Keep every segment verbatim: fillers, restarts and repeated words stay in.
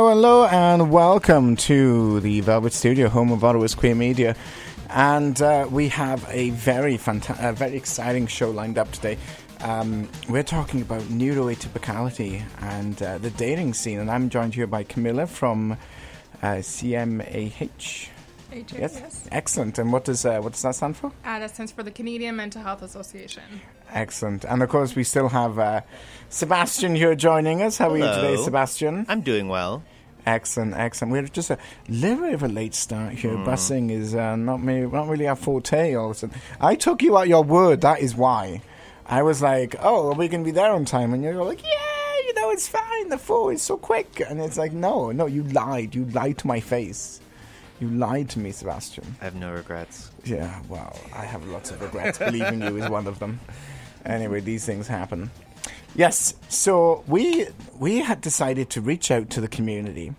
Hello, hello, and welcome to the Velvet Studio, home of Ottawa's queer media. And uh, we have a very fanta- a very exciting show lined up today. Um, we're talking about neuroatypicality and uh, the dating scene, and I'm joined here by Camilla from uh, C M A H. H A, yes? yes. Excellent. And what does uh, what does that stand for? Uh, that stands for the Canadian Mental Health Association. Excellent. And of course, we still have uh, Sebastian here joining us. How Hello. are you today, Sebastian? I'm doing well. Excellent, excellent. We're just a little bit of a late start here. Mm. Bussing is uh, not me, not really our forte. All of a sudden, I took you at your word. That is why. I was like, "Oh, we can be there on time," and you're like, "Yeah, you know, it's fine. The four is so quick." And it's like, "No, no, you lied. You lied to my face. You lied to me, Sebastian." I have no regrets. Yeah, well, I have lots of regrets. Believing you is one of them. Anyway, these things happen. Yes, so we we had decided to reach out to the community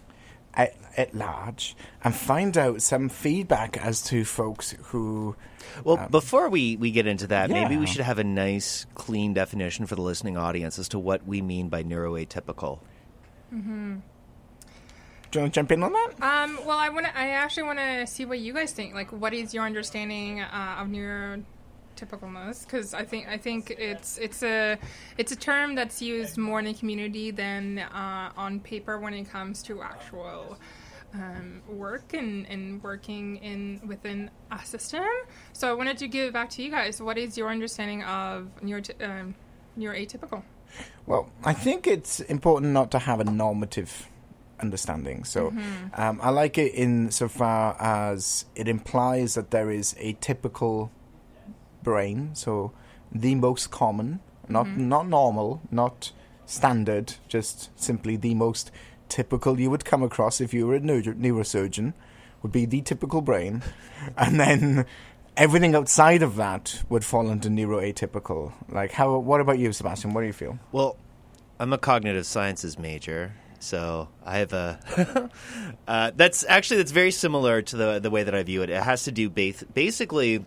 at, at large and find out some feedback as to folks who... Well, um, before we, we get into that, yeah. maybe we should have a nice, clean definition for the listening audience as to what we mean by neuroatypical. Mm-hmm. Do you want to jump in on that? Um, well, I want I actually want to see what you guys think. Like, what is your understanding uh, of neurotypicalness? Because I think I think it's it's a it's a term that's used more in the community than uh, on paper when it comes to actual um, work and, and working in within a system. So I wanted to give it back to you guys. What is your understanding of neuro um, neuroatypical? Well, I think it's important not to have a normative understanding. So mm-hmm. um, I like it in so far as it implies that there is a typical brain, so the most common, not mm-hmm. not normal, not standard, just simply the most typical you would come across if you were a neuro- neurosurgeon, would be the typical brain. And then everything outside of that would fall into neuroatypical. Like, how? What about you, Sebastian? What do you feel? Well, I'm a cognitive sciences major. So I have a uh, that's actually that's very similar to the the way that I view it. It has to do ba- basically,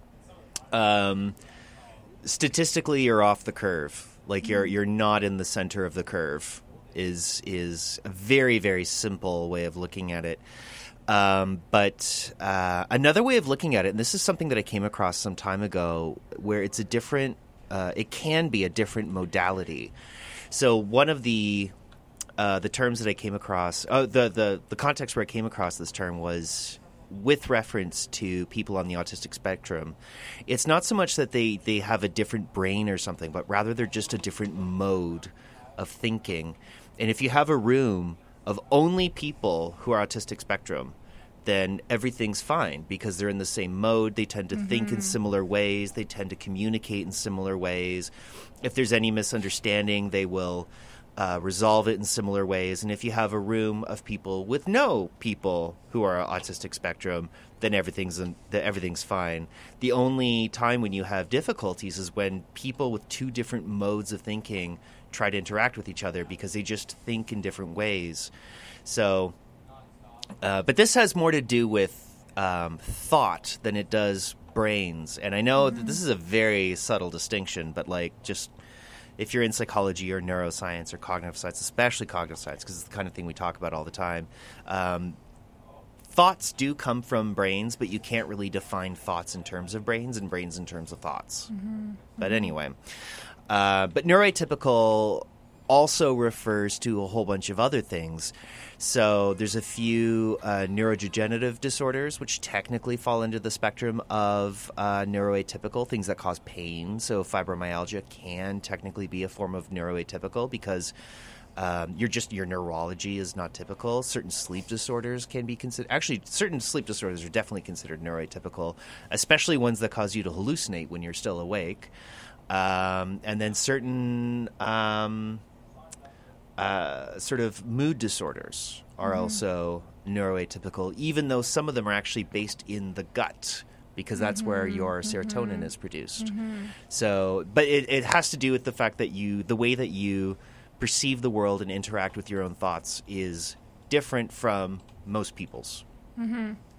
um, statistically, you're off the curve. Like you're you're not in the center of the curve. Is is a very very simple way of looking at it. Um, but uh, another way of looking at it, and this is something that I came across some time ago, where it's a different. Uh, it can be a different modality. So one of the Uh, the terms that I came across, oh, the, the, the context where I came across this term was with reference to people on the autistic spectrum. It's not so much that they, they have a different brain or something, but rather they're just a different mode of thinking. And if you have a room of only people who are autistic spectrum, then everything's fine because they're in the same mode. They tend to mm-hmm. think in similar ways. They tend to communicate in similar ways. If there's any misunderstanding, they will... Uh, resolve it in similar ways. And if you have a room of people with no people who are autistic spectrum, then everything's in, the, everything's fine. The only time when you have difficulties is when people with two different modes of thinking try to interact with each other because they just think in different ways. So, uh, but this has more to do with um, thought than it does brains. And I know mm-hmm. that this is a very subtle distinction, but like just... if you're in psychology or neuroscience or cognitive science, especially cognitive science, because it's the kind of thing we talk about all the time, um, thoughts do come from brains, but you can't really define thoughts in terms of brains and brains in terms of thoughts. Mm-hmm. But anyway, uh, but neuroatypical also refers to a whole bunch of other things. So there's a few uh, neurodegenerative disorders which technically fall into the spectrum of uh, neuroatypical, things that cause pain. So fibromyalgia can technically be a form of neuroatypical because um, you're just your neurology is not typical. Certain sleep disorders can be considered – actually, certain sleep disorders are definitely considered neuroatypical, especially ones that cause you to hallucinate when you're still awake. Um, and then certain um, – Uh, sort of mood disorders are mm-hmm. also neuroatypical, even though some of them are actually based in the gut because that's mm-hmm. where your serotonin mm-hmm. is produced. Mm-hmm. So, but it, it has to do with the fact that you, the way that you perceive the world and interact with your own thoughts is different from most people's. Mm-hmm.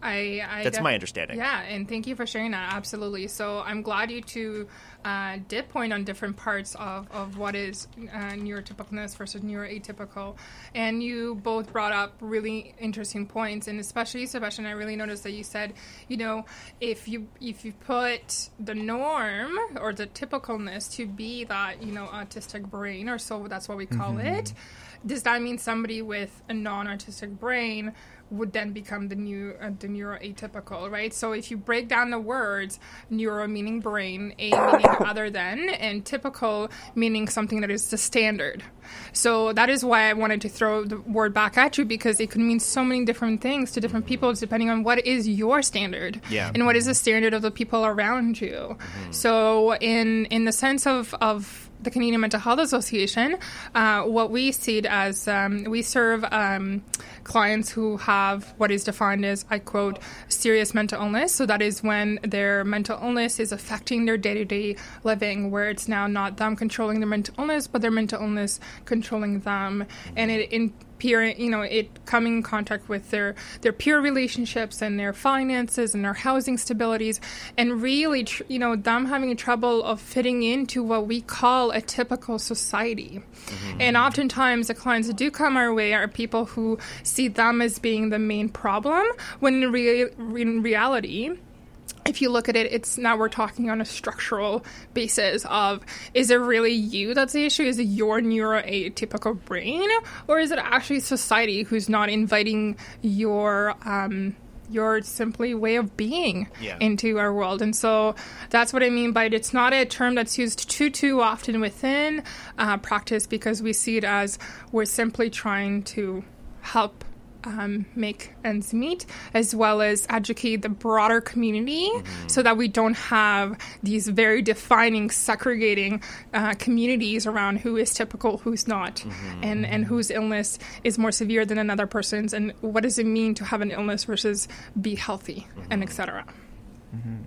I, I That's def- my understanding. Yeah, and thank you for sharing that. Absolutely. So I'm glad you two uh, did point on different parts of, of what is uh, neurotypicalness versus neuroatypical. And you both brought up really interesting points. And especially, Sebastian, I really noticed that you said, you know, if you if you put the norm or the typicalness to be that, you know, autistic brain, or so that's what we call mm-hmm. it, does that mean somebody with a non-autistic brain would then become the new uh, the neuroatypical, right? So if you break down the words, neuro meaning brain, a meaning other than, and typical meaning something that is the standard. So that is why I wanted to throw the word back at you, because it could mean so many different things to different people depending on what is your standard yeah. and what is the standard of the people around you. Mm-hmm. So in in the sense of of the Canadian Mental Health Association, uh, what we see it as, um, we serve um, clients who have what is defined as, I quote, serious mental illness. So that is when their mental illness is affecting their day-to-day living, where it's now not them controlling their mental illness, but their mental illness controlling them. And it in peer, you know, it coming in contact with their, their peer relationships and their finances and their housing stabilities, and really, tr- you know, them having trouble of fitting into what we call a typical society. Mm-hmm. And oftentimes the clients that do come our way are people who see them as being the main problem, when in, rea- in reality, if you look at it, it's now we're talking on a structural basis of, is it really you that's the issue? Is it your neuroatypical brain? Or is it actually society who's not inviting your um, your simply way of being yeah. into our world? And so that's what I mean by it. It's not a term that's used too, too often within uh, practice, because we see it as we're simply trying to help Um, make ends meet, as well as educate the broader community, mm-hmm. so that we don't have these very defining, segregating uh, communities around who is typical, who's not, mm-hmm. and, and whose illness is more severe than another person's, and what does it mean to have an illness versus be healthy, mm-hmm. and et cetera. Mm-hmm.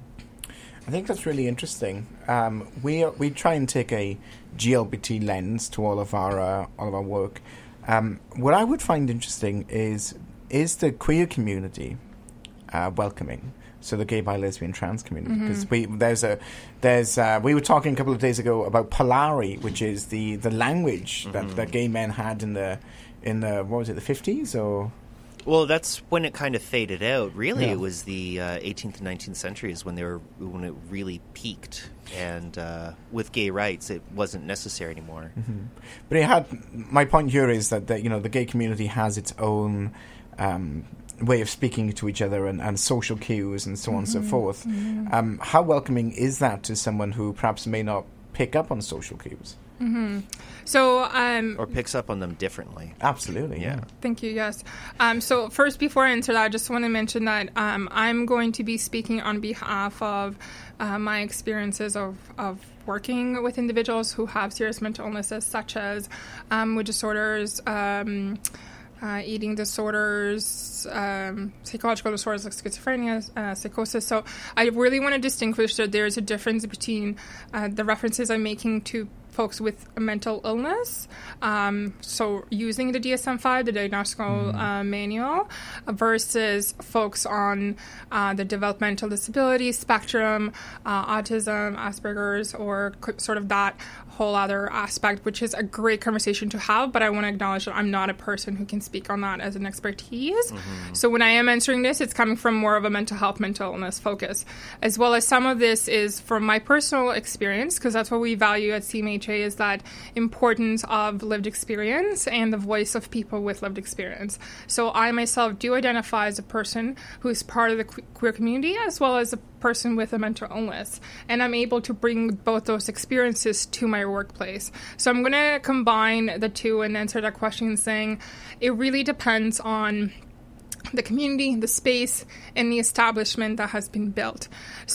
I think that's really interesting. Um, we we try and take a G L B T lens to all of our uh, all of our work. Um, what I would find interesting is is the queer community uh, welcoming, so the gay, bi, lesbian, trans community, because mm-hmm. we there's a there's uh, we were talking a couple of days ago about Polari, which is the, the language mm-hmm. that, that gay men had in the in the what was it the fifties or. Well, that's when it kind of faded out. Really, yeah. It was the uh, eighteenth and nineteenth centuries when they were when it really peaked, and uh, with gay rights, it wasn't necessary anymore. Mm-hmm. But it had. My point here is that, that you know the gay community has its own um, way of speaking to each other and, and social cues and so on mm-hmm. and so forth. Mm-hmm. Um, how welcoming is that to someone who perhaps may not pick up on social cues? Mm-hmm. So, um, or picks up on them differently. Absolutely, yeah. Thank you. Yes. Um, so, first, before I answer that, I just want to mention that um, I'm going to be speaking on behalf of uh, my experiences of, of working with individuals who have serious mental illnesses, such as um, mood disorders, um, uh, eating disorders, um, psychological disorders like schizophrenia, uh, psychosis. So, I really want to distinguish that there's a difference between uh, the references I'm making to folks with a mental illness, um, so using the D S M five, the diagnostical mm-hmm. uh, manual, uh, versus folks on uh, the developmental disability spectrum, uh, autism, Asperger's, or c- sort of that whole other aspect, which is a great conversation to have, but I want to acknowledge that I'm not a person who can speak on that as an expertise. Mm-hmm. So when I am answering this, it's coming from more of a mental health, mental illness focus, as well as some of this is from my personal experience, because that's what we value at C M H A, is that importance of lived experience and the voice of people with lived experience. So I myself do identify as a person who is part of the que- queer community, as well as a person with a mental illness, and I'm able to bring both those experiences to my workplace. So I'm going to combine the two and answer that question saying it really depends on the community, the space, and the establishment that has been built.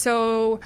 So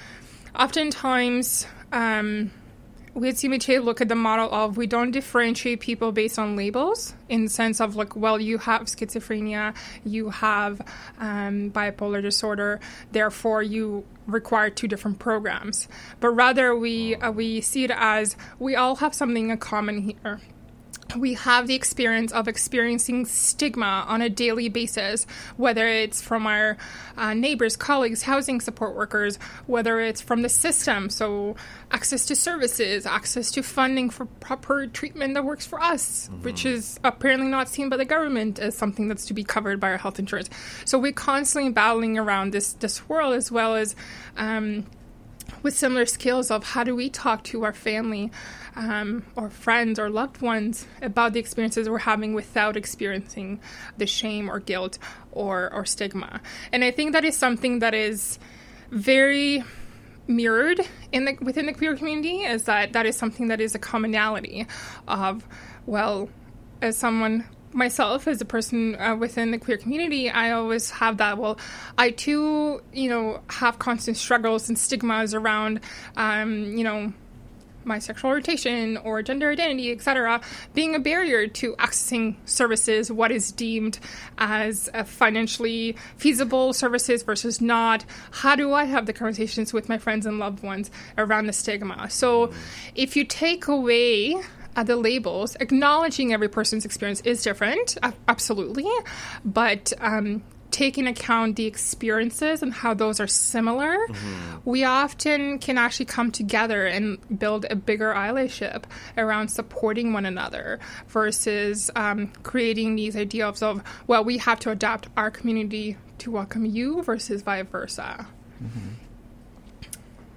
oftentimes um, we at C M H A look at the model of we don't differentiate people based on labels, in the sense of like, well, you have schizophrenia, you have um, bipolar disorder, therefore you require two different programs. But rather we uh, we see it as we all have something in common here. we have the experience of experiencing stigma on a daily basis, whether it's from our uh, neighbors, colleagues, housing support workers, whether it's from the system, so access to services, access to funding for proper treatment that works for us, mm-hmm. which is apparently not seen by the government as something that's to be covered by our health insurance. So we're constantly battling around this, this world, as well as um, with similar skills of how do we talk to our family um, or friends or loved ones about the experiences we're having without experiencing the shame or guilt or, or stigma. And I think that is something that is very mirrored in the within the queer community, is that that is something that is a commonality of, well, as someone myself, as a person uh, within the queer community, I always have that, well, I too, you know, have constant struggles and stigmas around, um, you know, my sexual orientation or gender identity, et cetera, being a barrier to accessing services, what is deemed as a financially feasible services versus not. How do I have the conversations with my friends and loved ones around the stigma? So if you take away uh, the labels, acknowledging every person's experience is different, uh, absolutely, but um, take account the experiences and how those are similar, mm-hmm. we often can actually come together and build a bigger allyship around supporting one another versus um, creating these ideas of, well, we have to adapt our community to welcome you versus vice versa. Mm-hmm.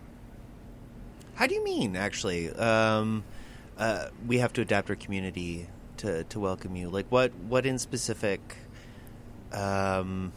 How do you mean, actually? Um, uh, we have to adapt our community to, to welcome you. Like, what, what in specific... Um,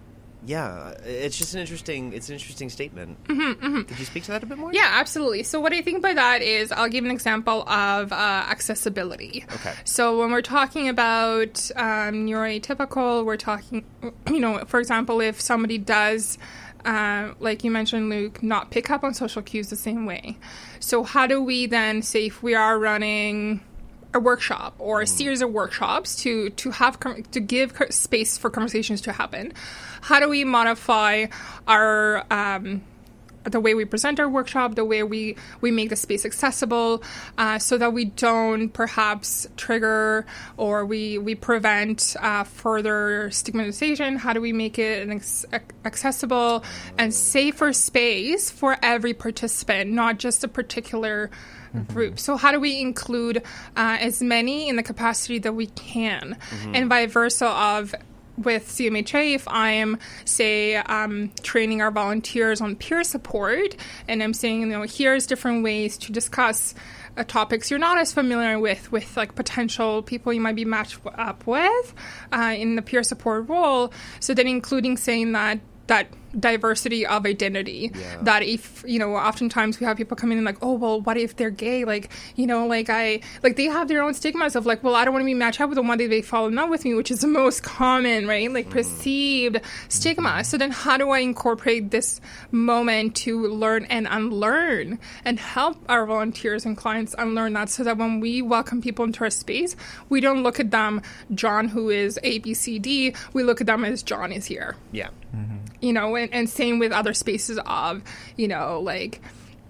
yeah, it's just an interesting, it's an interesting statement. Mm-hmm, mm-hmm. Could you speak to that a bit more? Yeah, absolutely. So what I think by that is, I'll give an example of uh, accessibility. Okay. So when we're talking about um, neuroatypical, we're talking, you know, for example, if somebody does, uh, like you mentioned, Luke, not pick up on social cues the same way. So how do we then say, if we are running a workshop or a mm. series of workshops to to have to give space for conversations to happen, how do we modify our um, the way we present our workshop, the way we, we make the space accessible, uh, so that we don't perhaps trigger or we we prevent uh, further stigmatization? How do we make it an ex- accessible and safer space for every participant, not just a particular group? So how do we include uh, as many in the capacity that we can, mm-hmm. and vice versa of with C M H A, if I am, say, um, training our volunteers on peer support, and I'm saying, you know, here's different ways to discuss uh, topics you're not as familiar with, with like potential people you might be matched up with uh, in the peer support role. So then including saying that that diversity of identity, yeah. that if, you know, oftentimes we have people come in and like, oh, well, what if they're gay? Like, you know, like I, like they have their own stigmas of like, well, I don't want to be matched up with them. Why do they fall in love with me? Which is the most common, right? Like mm. perceived stigma. So then how do I incorporate this moment to learn and unlearn and help our volunteers and clients unlearn that, so that when we welcome people into our space, we don't look at them, John, who is A, B, C, D. We look at them as John is here. Yeah. Mm-hmm. You know, and, and same with other spaces of, you know, like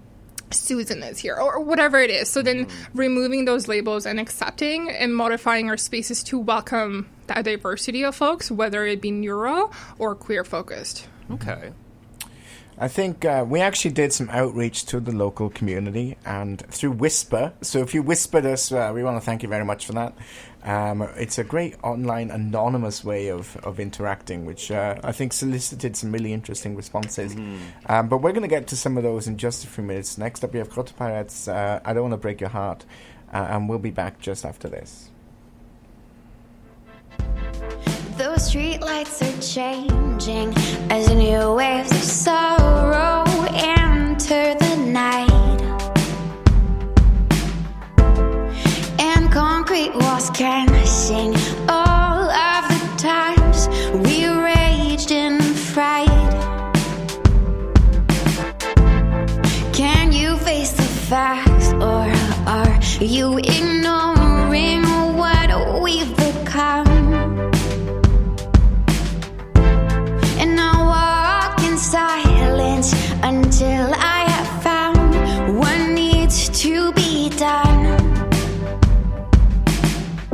Susan is here or whatever it is. So then mm-hmm. removing those labels and accepting and modifying our spaces to welcome that diversity of folks, whether it be neuro or queer focused. Okay. I think uh, we actually did some outreach to the local community and through Whisper. So if you whispered us, uh, we want to thank you very much for that. Um, it's a great online anonymous way of, of interacting, which uh, I think solicited some really interesting responses. Mm-hmm. Um, but we're going to get to some of those in just a few minutes. Next up, we have Protopirates, uh, I Don't Want to Break Your Heart, uh, and we'll be back just after this. Those streetlights are changing as new waves of sorrow enter the night, and concrete walls can sing all of the times we raged in fright. Can you face the facts, or are you ignoring what we've become? And I walk in silence until I have found what needs to be done.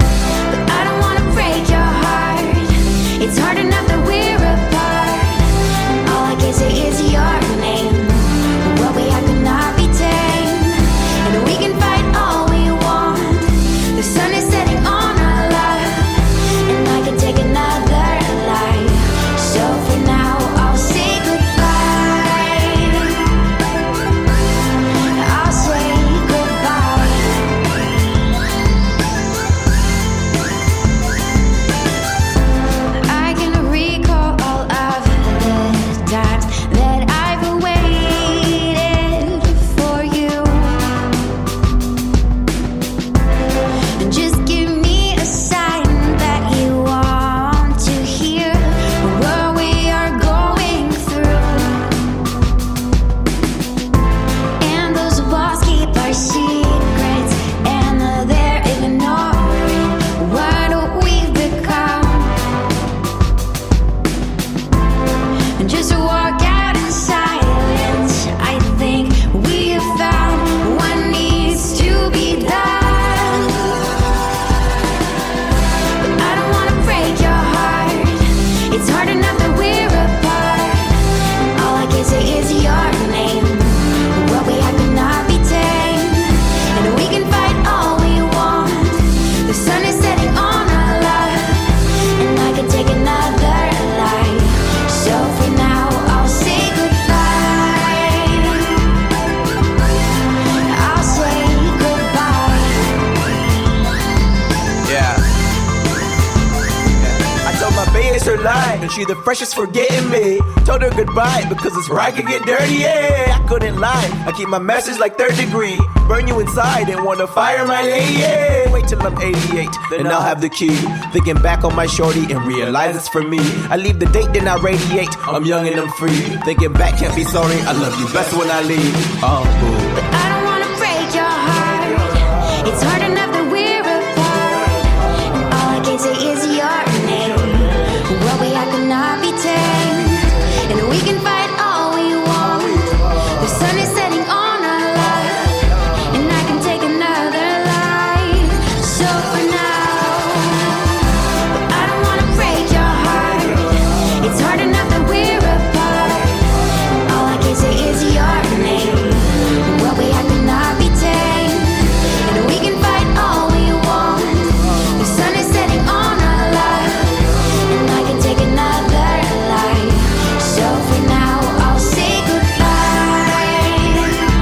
day is her life, and she the freshest for getting me. Told her goodbye because this ride could get dirty, yeah. I couldn't lie, I keep my message like third degree. Burn you inside and wanna fire my lady, yeah. Wait till I'm eighty-eight, then I'll have the key. Thinking back on my shorty and realize it's for me. I leave the date, then I radiate. I'm young and I'm free. Thinking back, can't be sorry. I love you best when I leave. Oh, boo. But I don't wanna break your heart. It's hard enough that we're apart, and all I can say is your name. What we have cannot be tamed, and we can fight all we want. The sun is setting on our life, and I can take another life. So for now, but I don't wanna break your heart. It's hard enough that we're apart, and all I can say is your name. What we have cannot be tamed, and we can fight all we want. The sun is setting on our life, and I can take another life. So for now, I'll say goodbye.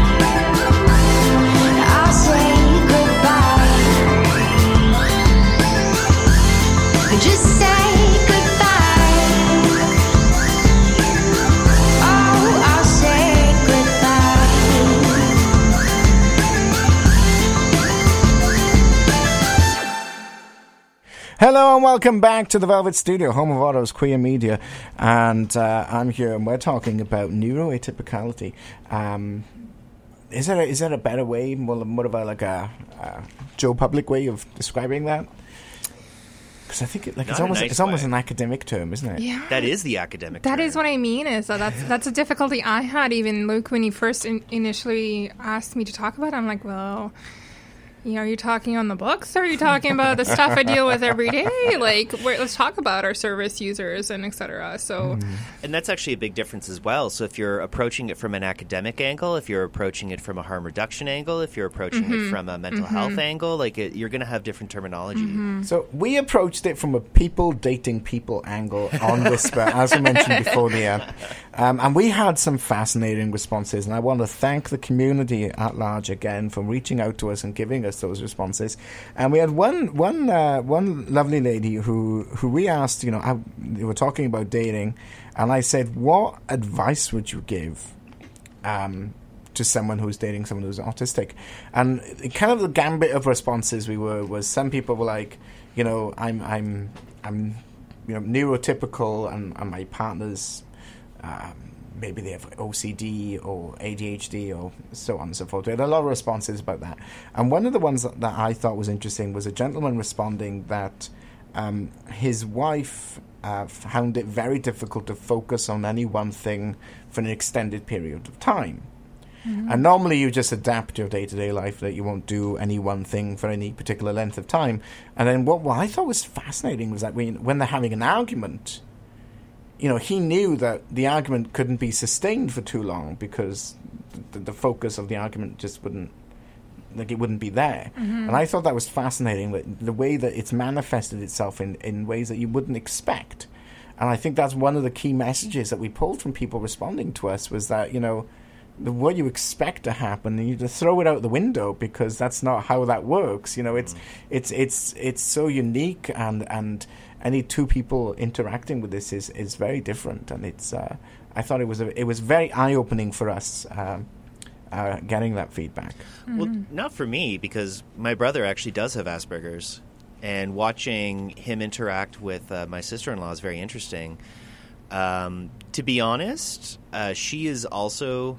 I'll say goodbye. Just say goodbye. Oh, I'll say goodbye. Hello and welcome back to the Velvet Studio, home of Otto's Queer Media, and uh, I'm here and we're talking about neuroatypicality. Um, is there a, is there a better way, more, more of a, like a, a Joe Public way of describing that? Because I think it, like Not it's a almost nice it's almost way. an academic term, isn't it? Yeah. That is the academic That term. is what I mean. Is that that's that's a difficulty I had, even Luke, when you first in, initially asked me to talk about it. I'm like, well, you know, are you talking on the books, or are you talking about the stuff I deal with every day? Like, where, let's talk about our service users and et cetera. So, And that's actually a big difference as well. So if you're approaching it from an academic angle, if you're approaching it from a harm reduction angle, if you're approaching Mm-hmm. it from a mental health angle, like it, you're going to have different terminology. Mm-hmm. So we approached it from a people dating people angle on Whisper, as we mentioned before the end. Um, and we had some fascinating responses, and I want to thank the community at large again for reaching out to us and giving us those responses. And we had one one uh, one lovely lady who, who we asked, you know, I, we were talking about dating, and I said, what advice would you give um, to someone who's dating someone who's autistic? And kind of the gambit of responses we were was some people were like, you know, I'm I'm I'm you know neurotypical, and, and my partner's um, maybe they have O C D or A D H D or so on and so forth. We had a lot of responses about that. And one of the ones that, that I thought was interesting was a gentleman responding that um, his wife uh, found it very difficult to focus on any one thing for an extended period of time. And normally you just adapt your day-to-day life that you won't do any one thing for any particular length of time. And then what, what I thought was fascinating was that when, when they're having an argument, you know, he knew that the argument couldn't be sustained for too long because the, the focus of the argument just wouldn't, like it wouldn't be there. And I thought that was fascinating, that the way that it's manifested itself in, in ways that you wouldn't expect. And I think that's one of the key messages that we pulled from people responding to us was that, you know, the what you expect to happen, and you just throw it out the window because that's not how that works. You know, it's it's it's it's so unique, and and any two people interacting with this is, is very different. And it's uh, I thought it was a, it was very eye opening for us um, uh, getting that feedback. Well, not for me, because my brother actually does have Asperger's, and watching him interact with uh, my sister-in-law is very interesting. Um, to be honest, uh, she is also...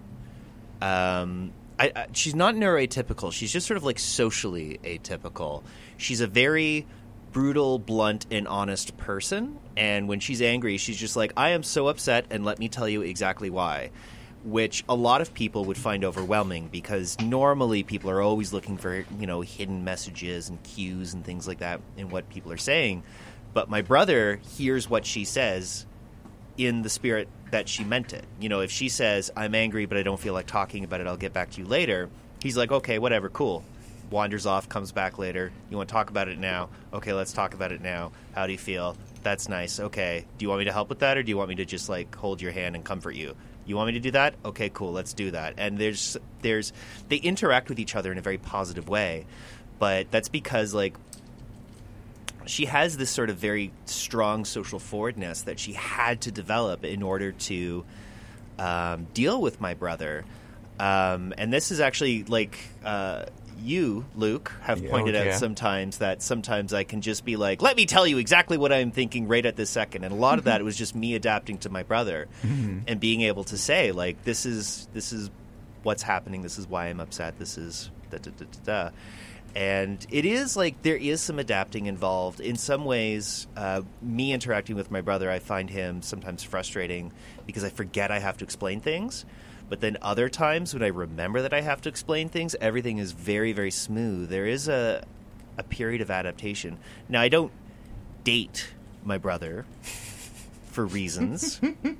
Um, I, I, she's not neuroatypical. She's just sort of like socially atypical. She's a very brutal, blunt, and honest person. And when she's angry, she's just like, I am so upset, and let me tell you exactly why. Which a lot of people would find overwhelming, because normally people are always looking for, you know, hidden messages and cues and things like that in what people are saying. But my brother hears what she says in the spirit that she meant it. You know, if she says, I'm angry, but I don't feel like talking about it, I'll get back to you later. He's like, okay, whatever, cool. Wanders off, comes back later. You want to talk about it now? Okay, let's talk about it now. How do you feel? That's nice. Okay. Do you want me to help with that, or do you want me to just, like, hold your hand and comfort you? You want me to do that? Okay, cool. Let's do that. And there's, there's, they interact with each other in a very positive way. But that's because, like, she has this sort of very strong social forwardness that she had to develop in order to um, deal with my brother. Um, and this is actually like uh, you, Luke, have Yeah, pointed oh, out yeah. sometimes that sometimes I can just be like, let me tell you exactly what I'm thinking right at this second. And a lot of that was just me adapting to my brother and being able to say, like, this is this is what's happening. This is why I'm upset. This is da da da da da. And it is like there is some adapting involved. In some ways, uh, me interacting with my brother, I find him sometimes frustrating because I forget I have to explain things. But then other times when I remember that I have to explain things, everything is very, very smooth. There is a a period of adaptation. Now, I don't date my brother for reasons.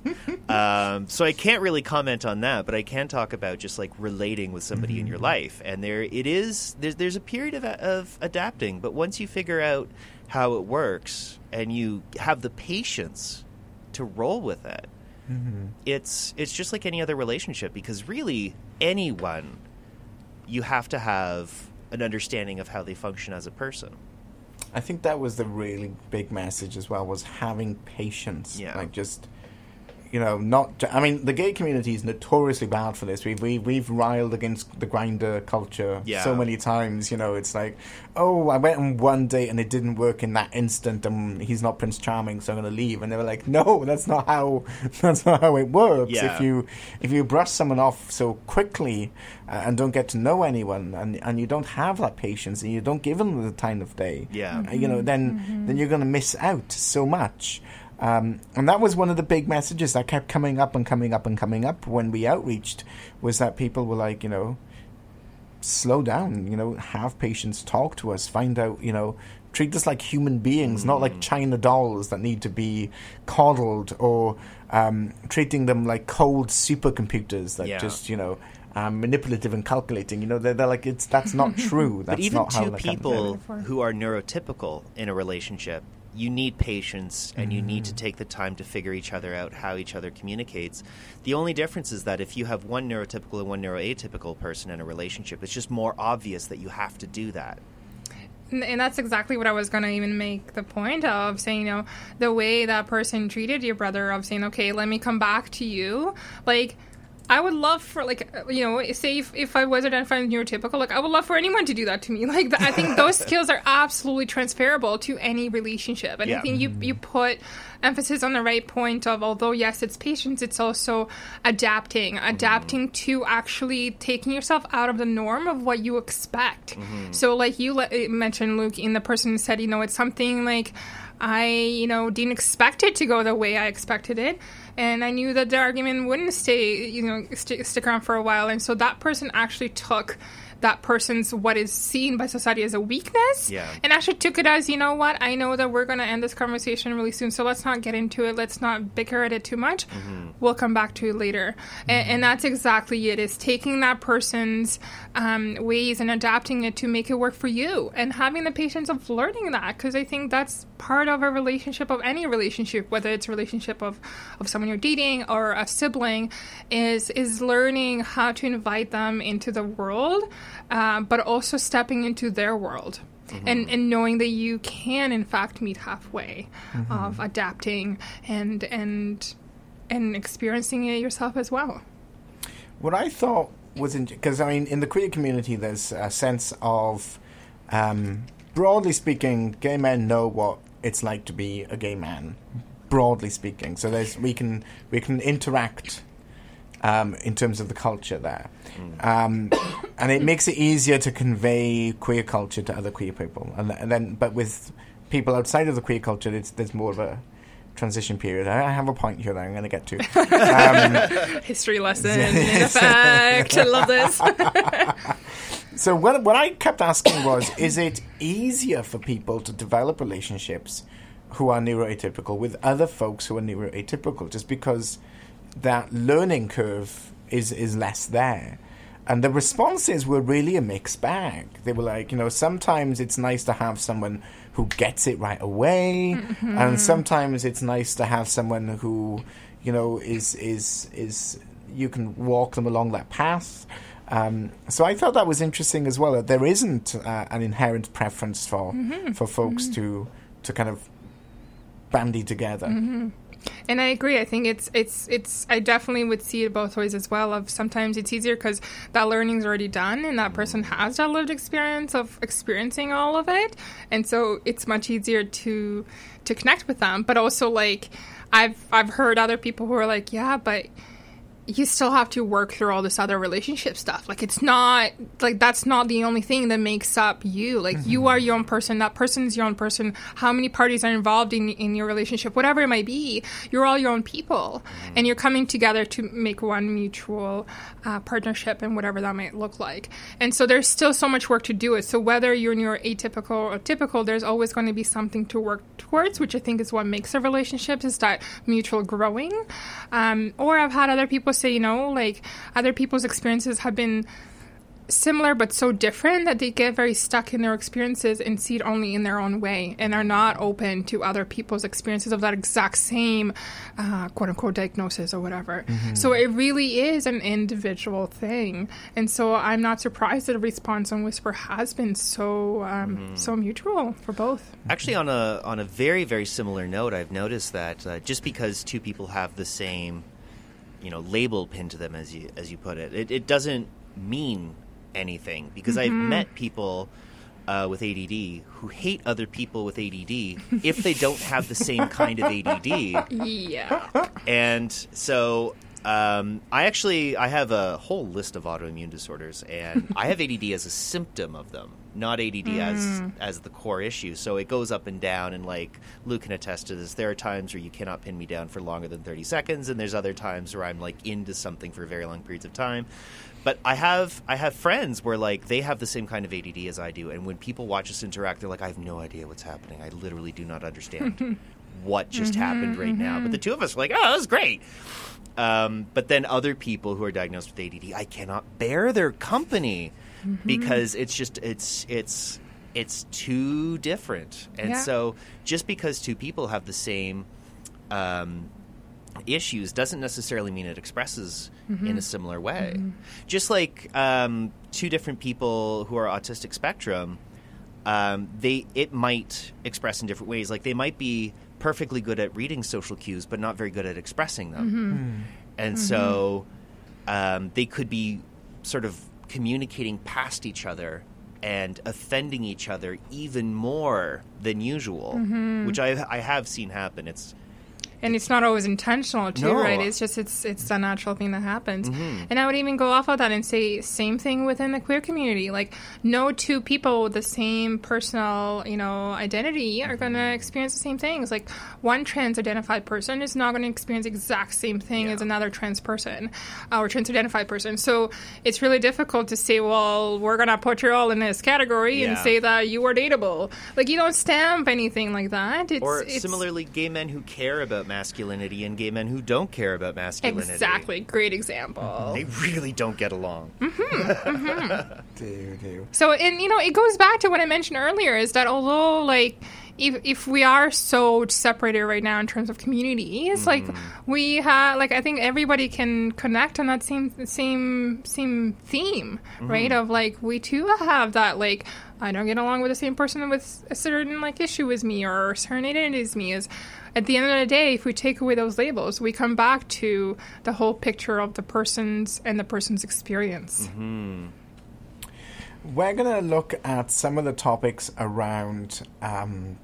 um, so I can't really comment on that, but I can talk about just like relating with somebody in your life. And there it is, there's, there's a period of, of adapting. But once you figure out how it works and you have the patience to roll with it, Mm-hmm. It's it's just like any other relationship, because really anyone, you have to have an understanding of how they function as a person. I think that was the really big message as well, was having patience. Yeah. Like just, you know, not... I mean, the gay community is notoriously bad for this. We've, we, we've riled against the grinder culture Yeah. so many times. You know, it's like, oh, I went on one date and it didn't work in that instant and he's not Prince Charming, so I'm going to leave. And they were like, no, that's not how that's not how it works. Yeah. If you if you brush someone off so quickly uh, and don't get to know anyone, and, and you don't have that patience and you don't give them the time of day, Yeah. uh, you know, then, then you're going to miss out so much. Um, and that was one of the big messages that kept coming up and coming up and coming up when we outreached, was that people were like, you know, slow down, you know, have patience, talk to us, find out, you know, treat us like human beings, mm. not like China dolls that need to be coddled, or um, treating them like cold supercomputers that Yeah. just, you know, um, manipulative and calculating. You know, they're, they're like, it's that's not true. That's But even not how two that people comes who are neurotypical in a relationship, you need patience and you need Mm. to take the time to figure each other out, how each other communicates. The only difference is that if you have one neurotypical and one neuroatypical person in a relationship, it's just more obvious that you have to do that. And and that's exactly what I was going to even make the point of, saying, you know, the way that person treated your brother, of saying, okay, let me come back to you. Like, I would love for, like, you know, say if, if I was identified as neurotypical, like, I would love for anyone to do that to me. Like, th- I think those skills are absolutely transferable to any relationship. And Yeah. I think you, you put emphasis on the right point of, although, yes, it's patience, it's also adapting, adapting mm. to actually taking yourself out of the norm of what you expect. Mm-hmm. So, like you le- mentioned, Luke, in the person said, you know, it's something like, I, you know, didn't expect it to go the way I expected it. And I knew that the argument wouldn't stay, you know, st- stick around for a while. And so that person actually took that person's, what is seen by society as a weakness, yeah. and actually took it as, you know what, I know that we're going to end this conversation really soon, so let's not get into it. Let's not bicker at it too much. Mm-hmm. We'll come back to it later. Mm-hmm. And, and that's exactly it, is taking that person's um, ways and adapting it to make it work for you, and having the patience of learning that, because I think that's part of a relationship, of any relationship, whether it's a relationship of, of someone you're dating or a sibling, is is learning how to invite them into the world, uh, but also stepping into their world. Mm-hmm. and, and knowing that you can, in fact, meet halfway, mm-hmm. of adapting and and and experiencing it yourself as well. What I thought was, because I mean, in the queer community, there's a sense of, um, broadly speaking, gay men know what it's like to be a gay man. Broadly speaking, so there's we can we can interact um, in terms of the culture there, mm. um, and it makes it easier to convey queer culture to other queer people. And, and then, but with people outside of the queer culture, it's, there's more of a transition period. I have a point here that I'm going to get to. Um, History lesson in effect. I love this. So what what I kept asking was, is it easier for people to develop relationships who are neuroatypical with other folks who are neuroatypical, just because that learning curve is, is less there? And the responses were really a mixed bag. They were like, you know, sometimes it's nice to have someone who gets it right away, mm-hmm. and sometimes it's nice to have someone who, you know, is is is you can walk them along that path. Um, so I thought that was interesting as well, that there isn't uh, an inherent preference for mm-hmm. for folks mm-hmm. to to kind of bandy together. Mm-hmm. And I agree. I think it's it's it's. I definitely would see it both ways as well. Of sometimes it's easier because that learning's already done, and that person has that lived experience of experiencing all of it, and so it's much easier to to connect with them. But also, like I've I've heard other people who are like, yeah, but you still have to work through all this other relationship stuff. Like, it's not, like, that's not the only thing that makes up you. Like, mm-hmm. you are your own person. That person is your own person. How many parties are involved in in your relationship? Whatever it might be, you're all your own people. Mm-hmm. And you're coming together to make one mutual uh, partnership and whatever that might look like. And so there's still so much work to do it. So whether you're in your atypical or typical, there's always going to be something to work towards, which I think is what makes a relationship, is that mutual growing. Um, or I've had other people say, you know, like other people's experiences have been similar but so different that they get very stuck in their experiences and see it only in their own way and are not open to other people's experiences of that exact same uh, quote-unquote diagnosis or whatever. Mm-hmm. So it really is an individual thing. And so I'm not surprised that the response on Whisper has been so um, mm-hmm. so mutual for both. Actually, on a on a very, very similar note, I've noticed that uh, just because two people have the same you know, label pinned to them, as you as you put it, it, it doesn't mean anything, because mm-hmm. I've met people uh, with A D D who hate other people with A D D if they don't have the same kind of A D D. Yeah. And so um, I actually, I have a whole list of autoimmune disorders, and I have A D D as a symptom of them, not A D D mm. as as the core issue. So it goes up and down, and like Luke can attest to this, there are times where you cannot pin me down for longer than thirty seconds, and there's other times where I'm like into something for very long periods of time. But I have I have friends where like they have the same kind of A D D as I do, and when people watch us interact, they're like, I have no idea what's happening. I literally do not understand what just mm-hmm, happened right mm-hmm. now. But the two of us are like, oh, that was great. Um, but then other people who are diagnosed with A D D, I cannot bear their company mm-hmm. because it's just it's it's it's too different. And yeah. so just because two people have the same um, issues doesn't necessarily mean it expresses mm-hmm. in a similar way. Mm-hmm. Just like um, two different people who are autistic spectrum, um, they it might express in different ways. Like they might be perfectly good at reading social cues, but not very good at expressing them. Mm-hmm. Mm. And mm-hmm. so um, they could be sort of communicating past each other and offending each other even more than usual, mm-hmm. which I I have seen happen. It's And it's not always intentional, too, no. right? It's just, it's it's a natural thing that happens. Mm-hmm. And I would even go off of that and say same thing within the queer community. Like, no two people with the same personal, you know, identity are going to experience the same things. Like, one trans-identified person is not going to experience the exact same thing yeah. as another trans person uh, or trans-identified person. So it's really difficult to say, well, we're going to put you all in this category yeah. and say that you are dateable. Like, you don't stamp anything like that. It's, or it's, similarly, gay men who care about masculinity and gay men who don't care about masculinity. Exactly. Great example. They really don't get along. Mm-hmm. Mm-hmm. do, do. So, and, you know, it goes back to what I mentioned earlier, is that although, like, if if we are so separated right now in terms of communities, mm-hmm. like, we have, like, I think everybody can connect on that same same same theme, mm-hmm. right? Of, like, we too have that, like, I don't get along with the same person with a certain, like, issue as me or a certain identity as me. Is at the end of the day, if we take away those labels, we come back to the whole picture of the person's and the person's experience. Mm-hmm. We're going to look at some of the topics around um,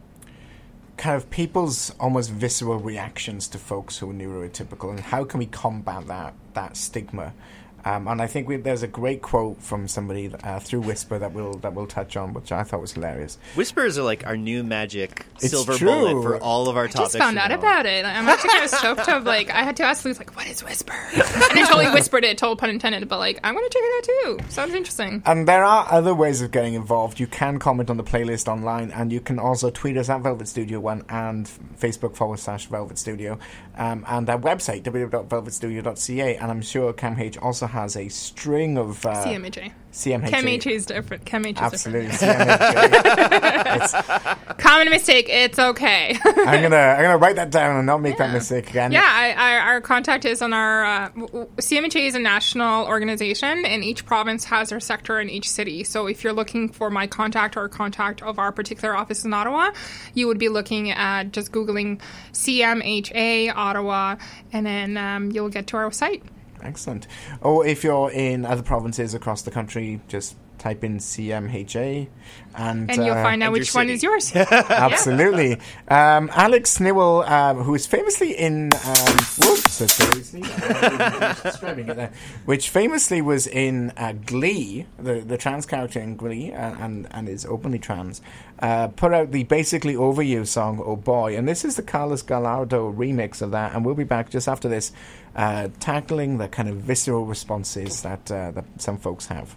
kind of people's almost visceral reactions to folks who are neurotypical, and how can we combat that that stigma. Um, and I think we, there's a great quote from somebody uh, through Whisper that we'll that we'll touch on, which I thought was hilarious. Whispers are like our new magic It's silver true. bullet for all of our I topics. just found out now. about it. I'm actually kind of stoked of, like, I had to ask Luke, like, what is Whisper? And I totally whispered it, total pun intended, but, like, I'm going to check it out too. Sounds interesting. And there are other ways of getting involved. You can comment on the playlist online, and you can also tweet us at Velvet Studio One and Facebook forward slash Velvet Studio, um, and our website w w w dot velvet studio dot c a. And I'm sure Cam H also has a string of uh, C M H A. C M H A. C M H A is different. C M H A is Absolutely, different. C M H A. Common mistake. It's okay. I'm gonna I'm gonna write that down and not make that mistake again. Yeah, I, I, our contact is on our uh, w- w- C M H A is a national organization, and each province has their sector in each city. So if you're looking for my contact or a contact of our particular office in Ottawa, you would be looking at just Googling C M H A Ottawa, and then um, you'll get to our site. Excellent. Or if you're in other provinces across the country, just type in C M H A and, And you'll uh, find out and which your one city. is yours. Absolutely. Um, Alex Newell, um, who is famously in, um, whoops, so seriously, I'm describing it there, which famously was in uh, Glee, the, the trans character in Glee, uh, and, and is openly trans, uh, put out the Basically Over You song, Oh Boy, and this is the Carlos Gallardo remix of that, and we'll be back just after this, uh, tackling the kind of visceral responses that, uh, that some folks have.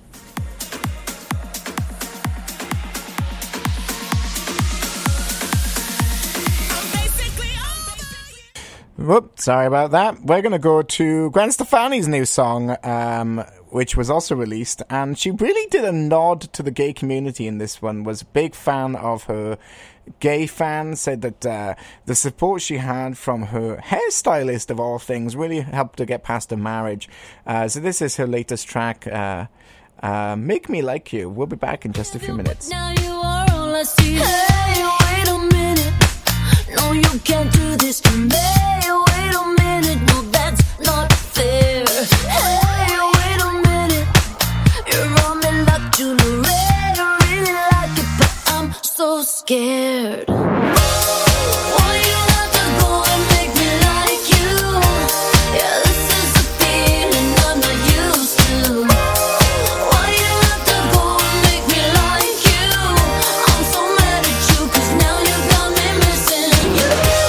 Whoop, sorry about that. We're going to go to Gwen Stefani's new song, um, which was also released, and she really did a nod to the gay community in this one, was a big fan of her gay fans, said that uh, the support she had from her hairstylist, of all things, really helped her get past her marriage. Uh, so this is her latest track, uh, uh, Make Me Like You. We'll be back in just a few minutes. Now you are all I see. Hey, wait a minute. No, you can't do this to me. Wait a minute. No, that's not fair. Hey, wait a minute. You're on me like Julie Ray. I really like it, but I'm so scared. Why you have to go and make me like you? Yeah, this is a feeling I'm not used to. Why you have to go and make me like you? I'm so mad at you, 'cause now you got me missing you.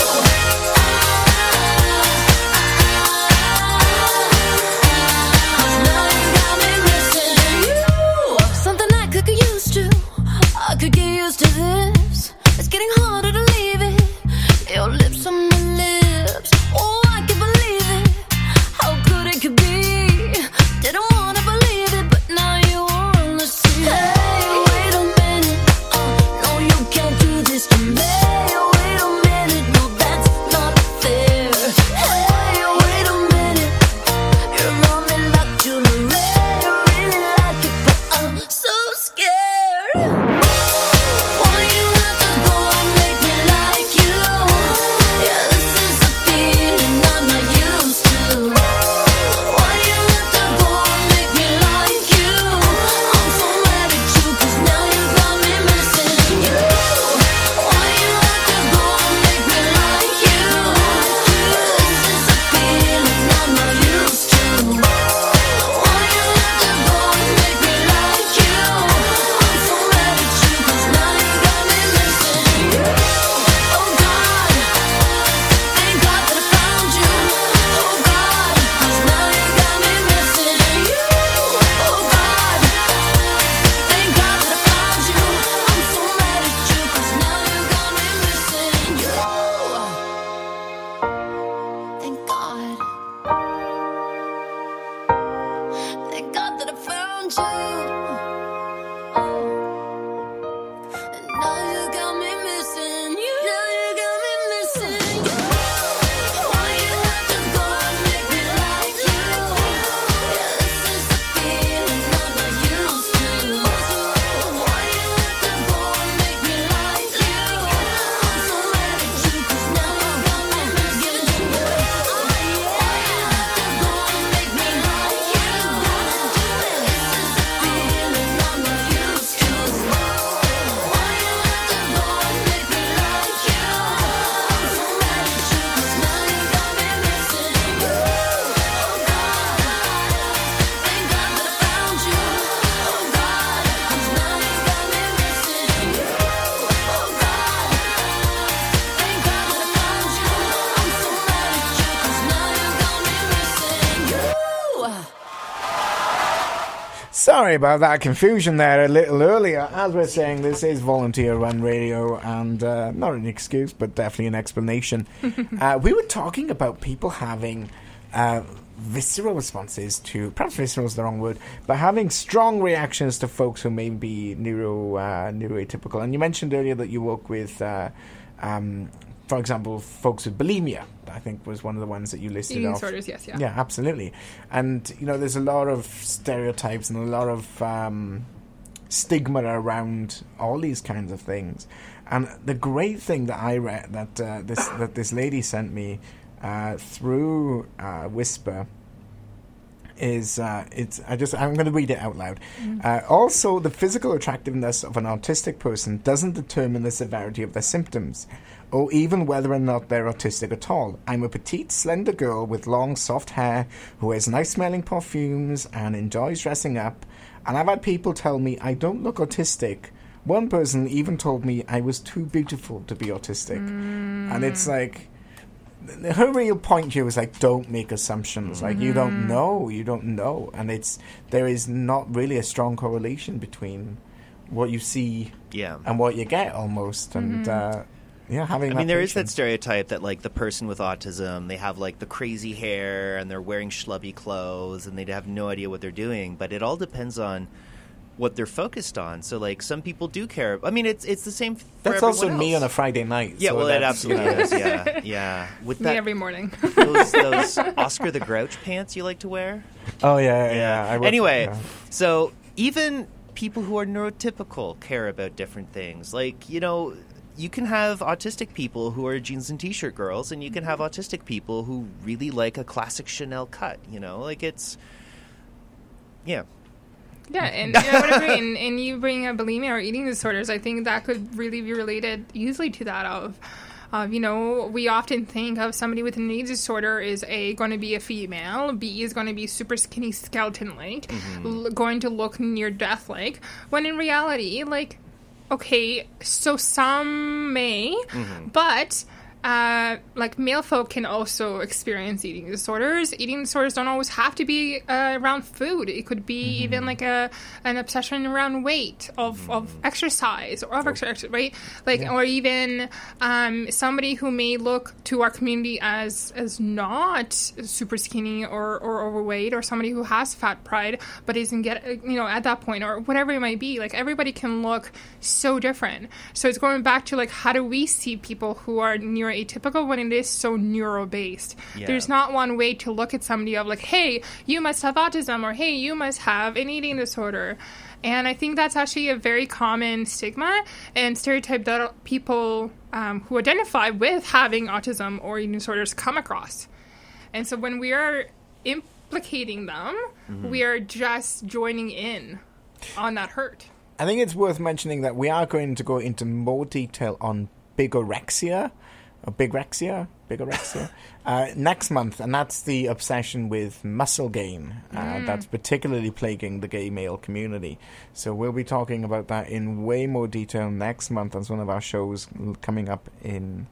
Now you got me missing you. Something I could get used to. I could get used to this. It's getting harder to leave it. Your lips on my lips. Oh, I can believe it. How good it could be. Didn't wanna believe it, but now you wanna see. Hey, wait a minute. Uh, no, you can't do this to me. Wait a minute. No, that's not fair. Hey, wait a minute. You're on me like Julie Ray. I really like it, but I'm so scared. Why you have to go and make me like you? Yeah, this is a feeling I'm not used to. Why you have to go and make me like you? I'm so mad at you, 'cause now you got me missing you. Why you have to go and make me like you? This is a feeling I'm not used to. Why you have to go and make me like you? I'm so mad at you, 'cause now you got me missing you. Oh God, thank God that I found you. Oh God, 'cause now you got me missing you. Oh God, thank God that I found you. I'm so mad at you, 'cause now you got me missing you. Thank God. Thank God that I found you. And now you got me missing you. Now you got me missing you. Why you have to go and make me like you? Yeah, this is a feeling I'm not used to. Why you have to go and make me like you? I'm so mad at you, 'cause now you got me missing you. Why you have to go and make me like you? This is a feeling I'm not used to. Why you have to go and make me like you? I'm so mad at you, 'cause now you got me missing you. Oh God, thank God that I found you. Oh God, 'cause now you got me missing you. Oh God, thank God that I found you. I'm so mad at you, 'cause now you got me missing you. Sorry about that confusion there a little earlier. As we're saying, this is volunteer-run radio, and uh, not an excuse, but definitely an explanation. uh, we were talking about people having uh, visceral responses to, perhaps visceral is the wrong word, but having strong reactions to folks who may be neuro uh, neuroatypical. And you mentioned earlier that you work with, uh, um, for example, folks with bulimia. I think was one of the ones that you listed Eating off. disorders, yes, yeah. Yeah, absolutely. And, you know, there's a lot of stereotypes and a lot of um, stigma around all these kinds of things. And the great thing that I read, that uh, this that this lady sent me uh, through uh, Whisper, is uh, it's. I just I'm going to read it out loud. Mm. Uh, also, the physical attractiveness of an autistic person doesn't determine the severity of their symptoms, or even whether or not they're autistic at all. I'm a petite, slender girl with long, soft hair who wears nice-smelling perfumes and enjoys dressing up. And I've had people tell me I don't look autistic. One person even told me I was too beautiful to be autistic. Mm. And it's like, her real point here was like, don't make assumptions. Like, you don't know, you don't know. And it's, there is not really a strong correlation between what you see yeah. and what you get almost. And, mm-hmm. uh, yeah, having I that mean, there patience. is that stereotype that, like, the person with autism, they have, like, the crazy hair and they're wearing schlubby clothes and they have no idea what they're doing. But it all depends on what they're focused on. So, like, some people do care. I mean, it's it's the same for That's everyone also else. me on a Friday night. Yeah, so well, it that's, absolutely you know. is. Yeah, yeah. With Me that, every morning. those, those Oscar the Grouch pants you like to wear. Oh, yeah, yeah. yeah. I work- Anyway, yeah. so even people who are neurotypical care about different things. Like, you know, you can have autistic people who are jeans and t-shirt girls, and you can have autistic people who really like a classic Chanel cut, you know? Like, it's... Yeah. Yeah, and yeah, I would agree. And, and you bring up bulimia or eating disorders, I think that could really be related easily to that of, of you know, we often think of somebody with an eating disorder is A, going to be a female, B, is going to be super skinny skeleton-like, mm-hmm. l- going to look near death-like, when in reality, like, okay, so some may, mm-hmm. but... Uh, like, male folk can also experience eating disorders. Eating disorders don't always have to be uh, around food. It could be mm-hmm. even like a an obsession around weight, of, mm-hmm. of exercise, or of exercise, right? Like, yeah. Or even um, somebody who may look to our community as as not super skinny or, or overweight, or somebody who has fat pride but isn't get you know at that point, or whatever it might be. Like, everybody can look so different. So it's going back to, like, how do we see people who are neuro atypical when it is so neuro-based. Yeah. There's not one way to look at somebody of, like, hey, you must have autism, or hey, you must have an eating disorder. And I think that's actually a very common stigma and stereotype that people um, who identify with having autism or eating disorders come across. And so when we are implicating them, mm-hmm. we are just joining in on that hurt. I think it's worth mentioning that we are going to go into more detail on bigorexia, or bigorexia, bigorexia, uh, next month, and that's the obsession with muscle gain uh, mm. that's particularly plaguing the gay male community. So we'll be talking about that in way more detail next month. That's one of our shows coming up in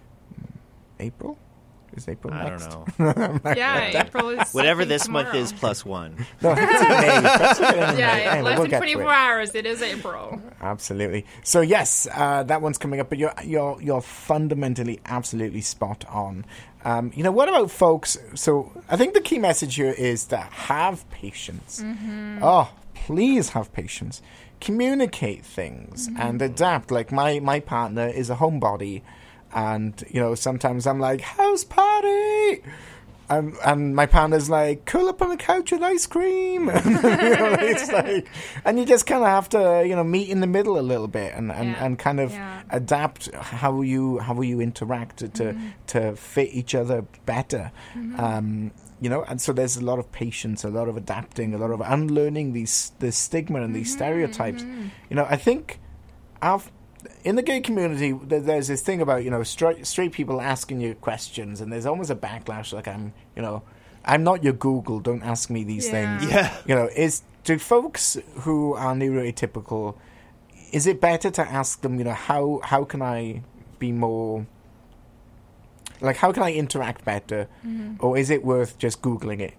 April. Is April I next? don't know. Yeah, April is whatever this tomorrow. month is plus one. No, it's in May. That's okay. Yeah, yeah, anyway, less we'll than get to twenty-four it. hours. It is April. Absolutely. So yes, uh, that one's coming up, but you're you're you're fundamentally absolutely spot on. Um, you know, what about folks? So I think the key message here is to have patience. Mm-hmm. Oh, please have patience. Communicate things mm-hmm. and adapt. Like my my partner is a homebody. And, you know, sometimes I'm like, house party! And, and my partner's like, curl up on the couch with ice cream! And, you know, it's like, and you just kind of have to, you know, meet in the middle a little bit and, and, yeah. and kind of yeah. adapt how you how you interact to mm-hmm. to fit each other better. Mm-hmm. Um, you know, and so there's a lot of patience, a lot of adapting, a lot of unlearning these the stigma and these mm-hmm. stereotypes. You know, I think I've... in the gay community, there's this thing about, you know, straight, straight people asking you questions, and there's almost a backlash, like, I'm, you know, I'm not your Google, don't ask me these yeah. things. Yeah. You know, is, do folks who are neuroatypical, is it better to ask them, you know, how, how can I be more, like, how can I interact better, mm-hmm. or is it worth just Googling it?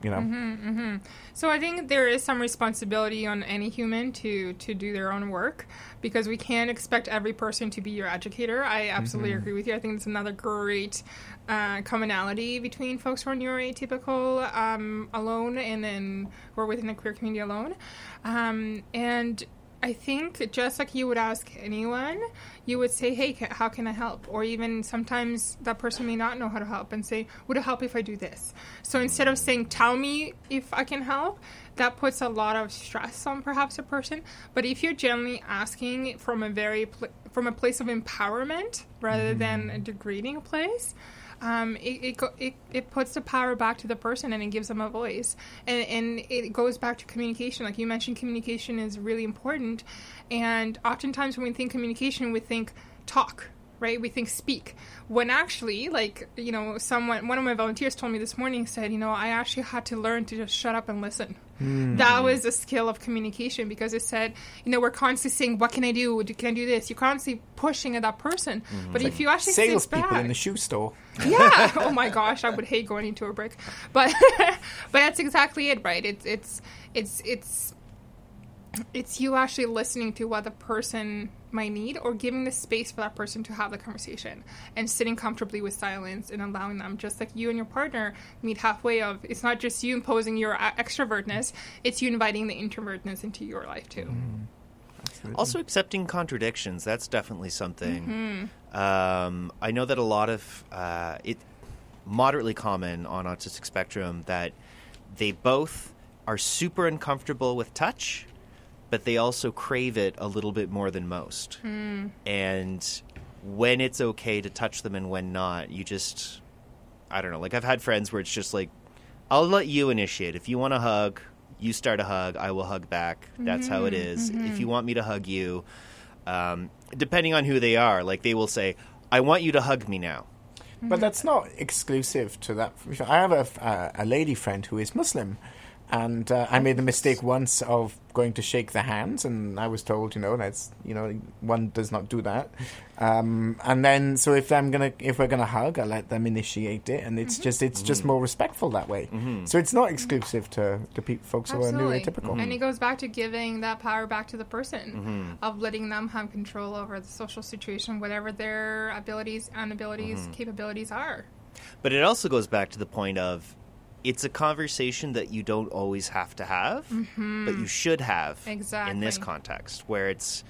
you know. Mm-hmm, mm-hmm. So I think there is some responsibility on any human to, to do their own work, because we can't expect every person to be your educator. I absolutely Mm-hmm. agree with you. I think it's another great uh, commonality between folks who are neuroatypical um, alone and then who are within the queer community alone. Um, and I think just like you would ask anyone, you would say, hey, ca- how can I help? Or even sometimes that person may not know how to help and say, would it help if I do this? So instead of saying, tell me if I can help, that puts a lot of stress on perhaps a person. But if you're generally asking from a very pl- from a place of empowerment rather mm-hmm. than a degrading place, Um, it, it, go, it it puts the power back to the person and it gives them a voice. And, and it goes back to communication. Like you mentioned, communication is really important. And oftentimes when we think communication, we think talk, right? We think speak. When actually, like, you know, someone, one of my volunteers told me this morning, said, you know, I actually had to learn to just shut up and listen. Mm. That was a skill of communication, because it said, you know, we're constantly saying, what can I do? Can I do this? You're constantly pushing at that person. Mm-hmm. But if you actually sales sit back, people in the shoe store. Yeah. Oh my gosh, I would hate going into a brick. But but that's exactly it, right? It's it's it's it's it's you actually listening to what the person might need, or giving the space for that person to have the conversation and sitting comfortably with silence and allowing them, just like you and your partner meet halfway of, it's not just you imposing your extrovertness, it's you inviting the introvertness into your life too. Mm. Also accepting contradictions, that's definitely something. Mm-hmm. Um, I know that a lot of, uh, it moderately common on autistic spectrum that they both are super uncomfortable with touch, but they also crave it a little bit more than most. Mm. And when it's okay to touch them and when not, you just, I don't know. Like I've had friends where it's just like, I'll let you initiate. If you want a hug, you start a hug, I will hug back. That's mm-hmm, how it is. Mm-hmm. If you want me to hug you, um, depending on who they are, like they will say, I want you to hug me now. But that's not exclusive to that. I have a, a, a lady friend who is Muslim. And uh, I made the mistake once of going to shake the hands, and I was told, you know, that's, you know, one does not do that. Um, and then, so if I'm gonna, if we're gonna hug, I let them initiate it, and it's mm-hmm. just, it's mm-hmm. just more respectful that way. Mm-hmm. So it's not exclusive to to pe- folks Absolutely. who are neurotypical. Mm-hmm. And it goes back to giving that power back to the person, mm-hmm. of letting them have control over the social situation, whatever their abilities, inabilities, mm-hmm. capabilities are. But it also goes back to the point of, it's a conversation that you don't always have to have, mm-hmm. but you should have exactly. in this context, where it's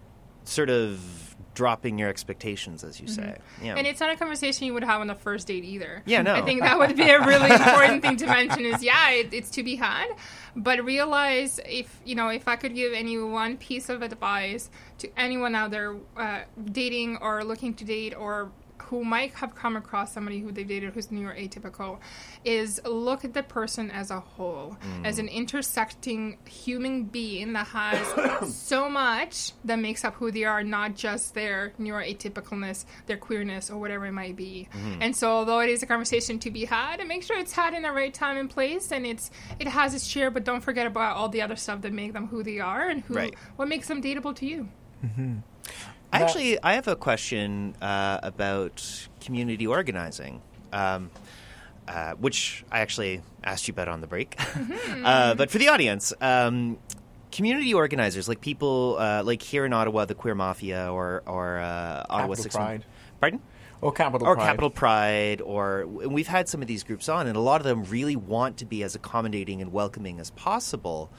sort of dropping your expectations, as you mm-hmm. say. Yeah. And it's not a conversation you would have on the first date either. Yeah, no. I think that would be a really important thing to mention is, yeah, it, it's to be had, but realize if, you know, if I could give any one piece of advice to anyone out there uh, dating or looking to date or who might have come across somebody who they've dated who's neuroatypical, is look at the person as a whole, mm. as an intersecting human being that has so much that makes up who they are, not just their neuroatypicalness, their queerness, or whatever it might be. Mm. And so although it is a conversation to be had, and make sure it's had in the right time and place, and it's it has its share, but don't forget about all the other stuff that make them who they are and who right. what makes them dateable to you. Mm-hmm. Actually, I have a question uh, about community organizing, um, uh, which I actually asked you about on the break. Mm-hmm. uh, but for the audience, um, community organizers, like people uh, like here in Ottawa, the Queer Mafia, or or uh, Ottawa Capital Six. Pride. Pardon? Or Capital or Pride. Capital Pride, or and we've had some of these groups on, and a lot of them really want to be as accommodating and welcoming as possible.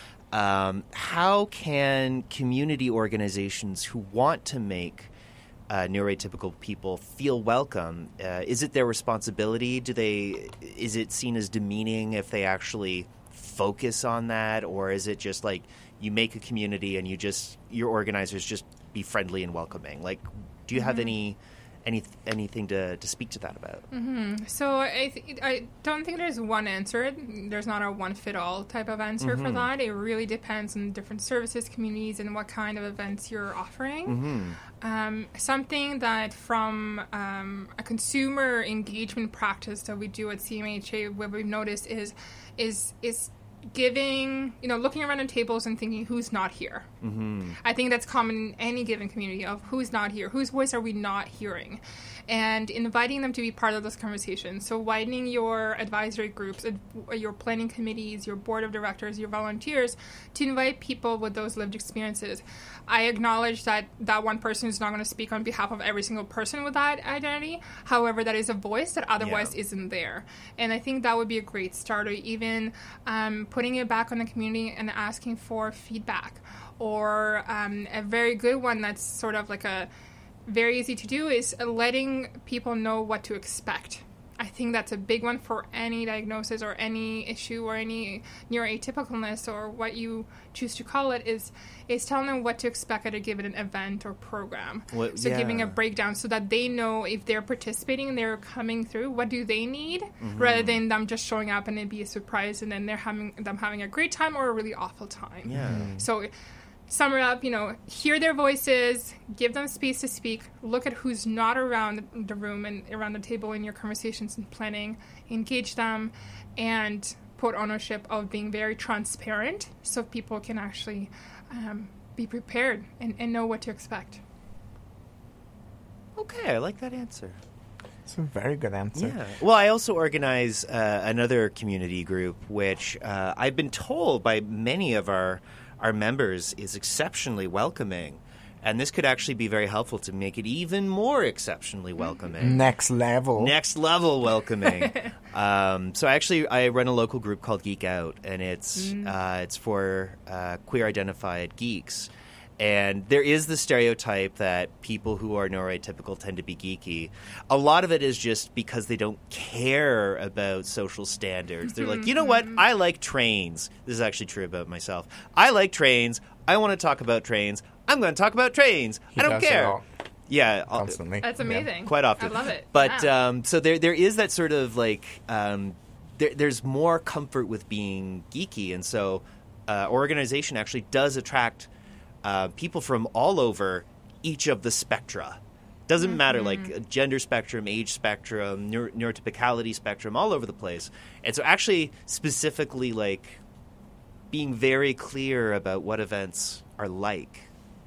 Um, how can community organizations who want to make uh, neurotypical people feel welcome? Uh, is it their responsibility? Do they? Is it seen as demeaning if they actually focus on that, or is it just like you make a community and you just your organizers just be friendly and welcoming? Like, do you have mm-hmm. any? Any, anything to, to speak to that about? Mm-hmm. So I th- I don't think there's one answer. There's not a one-fit-all type of answer mm-hmm. for that. It really depends on different services, communities, and what kind of events you're offering. Mm-hmm. Um, something that from um, a consumer engagement practice that we do at C M H A, what we've noticed is is is giving, you know, looking around on tables and thinking who's not here. Mm-hmm. I think that's common in any given community of who's not here, whose voice are we not hearing, and inviting them to be part of those conversations. So widening your advisory groups, ad- your planning committees, your board of directors, your volunteers, to invite people with those lived experiences. I acknowledge that that one person is not going to speak on behalf of every single person with that identity. However, that is a voice that otherwise Yeah. isn't there. And I think that would be a great start, or even um, putting it back on the community and asking for feedback. Or um, a very good one that's sort of like a very easy to do is letting people know what to expect. I think that's a big one for any diagnosis or any issue or any neuroatypicalness or what you choose to call it, is is telling them what to expect at a given event or program. What- so giving a yeah. breakdown so that they know if they're participating and they're coming through, what do they need, rather than them just showing up and it be a surprise and then they're having them having a great time or a really awful time. Yeah. So sum it up, you know, hear their voices, give them space to speak, look at who's not around the room and around the table in your conversations and planning, engage them, and put ownership of being very transparent so people can actually um, be prepared and, and know what to expect. Okay, I like that answer. It's a very good answer. Yeah. Well, I also organize uh, another community group, which uh, I've been told by many of our our members is exceptionally welcoming, and this could actually be very helpful to make it even more exceptionally welcoming. Next level. Next level welcoming. um, so actually, I run a local group called Geek Out, and it's uh, it's for uh, queer identified geeks. And there is the stereotype that people who are neuroatypical tend to be geeky. A lot of it is just because they don't care about social standards. They're like, you know what? I like trains. This is actually true about myself. I like trains. I want to talk about trains. I'm going to talk about trains. He I don't does it care. all, Yeah, I'll- constantly. That's amazing. quite often. I love it. But Wow. um, so there, there is that sort of like um, there, there's more comfort with being geeky, and so uh, organization actually does attract uh, people from all over each of the spectra. Doesn't Mm-hmm. matter, like uh, gender spectrum, age spectrum, neuro- neurotypicality spectrum, all over the place. And so actually specifically like being very clear about what events are like,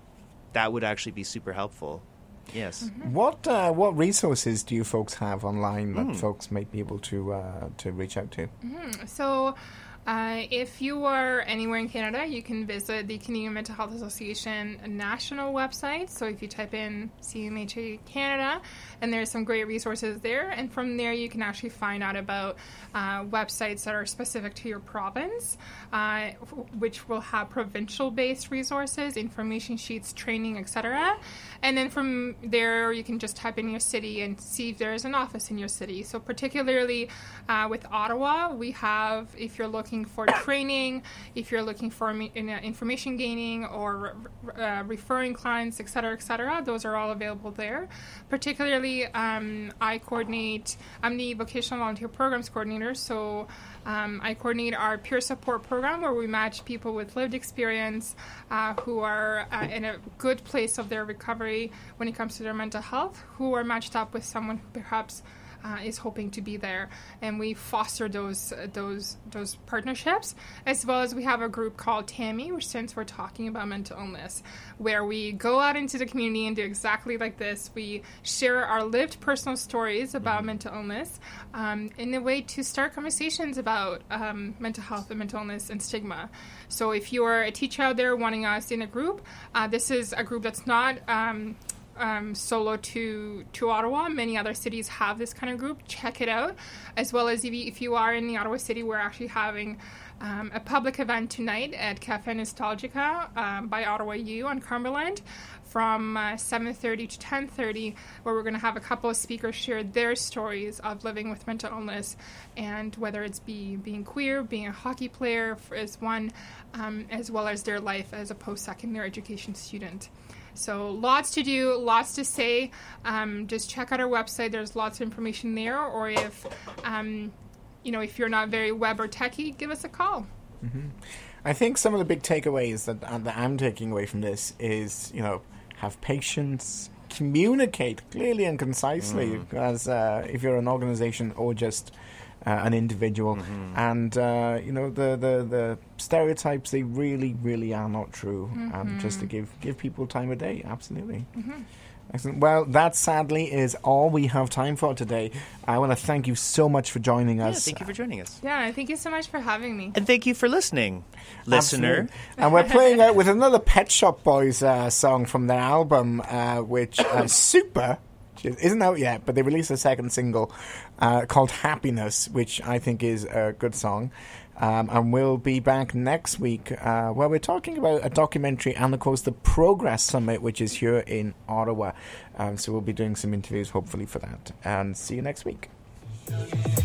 that would actually be super helpful. Yes. Mm-hmm. What uh, what resources do you folks have online that Hmm. folks might be able to uh, to reach out to? So, uh, if you are anywhere in Canada, you can visit the Canadian Mental Health Association national website. So, if you type in C M H A Canada, and there's some great resources there. And from there, you can actually find out about uh, websites that are specific to your province, uh, f- which will have provincial-based resources, information sheets, training, et cetera. And then from there, you can just type in your city and see if there's an office in your city. So particularly uh, with Ottawa, we have, if you're looking for training, if you're looking for me- in, uh, information gaining or uh, referring clients, et cetera, et cetera, those are all available there. Particularly, um, I coordinate, I'm the Vocational Volunteer Programs Coordinator, so um, I coordinate our peer support program where we match people with lived experience uh, who are uh, in a good place of their recovery when it comes to their mental health, who are matched up with someone who perhaps uh, is hoping to be there, and we foster those uh, those those partnerships, as well as we have a group called TAMI, which stands for Talking About Mental Illness, where we go out into the community and do exactly like this. We share our lived personal stories about mental illness um, in a way to start conversations about um, mental health and mental illness and stigma. So if you are a teacher out there wanting us in a group, uh, this is a group that's not um, um, solo to, to Ottawa. Many other cities have this kind of group. Check it out. As well as if you, if you are in the Ottawa city, we're actually having um, a public event tonight at Cafe Nostalgica um, by Ottawa U on Cumberland from uh, seven thirty to ten thirty, where we're going to have a couple of speakers share their stories of living with mental illness, and whether it's be, being queer, being a hockey player f- is one, um, as well as their life as a post-secondary education student. So lots to do, lots to say. Um, just check out our website. There's lots of information there. Or if, um, you know, if you're not very web or techie, give us a call. I think some of the big takeaways that, uh, that I'm taking away from this is, you know, have patience, communicate clearly and concisely, as uh, if you're an organization or just uh, an individual, and uh, you know the, the the stereotypes, they really really are not true, and just to give give people time of day, absolutely. Excellent. Well, that sadly is all we have time for today. I want to thank you so much for joining Yeah, us. thank you for joining us. Yeah, thank you so much for having me. And thank you for listening, listener. Absolutely. And we're playing out with another Pet Shop Boys uh, song from their album, uh, which uh, Super, which isn't out yet, but they released a second single uh, called Happiness, which I think is a good song. Um, and we'll be back next week uh, where we're talking about a documentary and, of course, the Progress Summit, which is here in Ottawa. Um, so we'll be doing some interviews, hopefully, for that. And see you next week.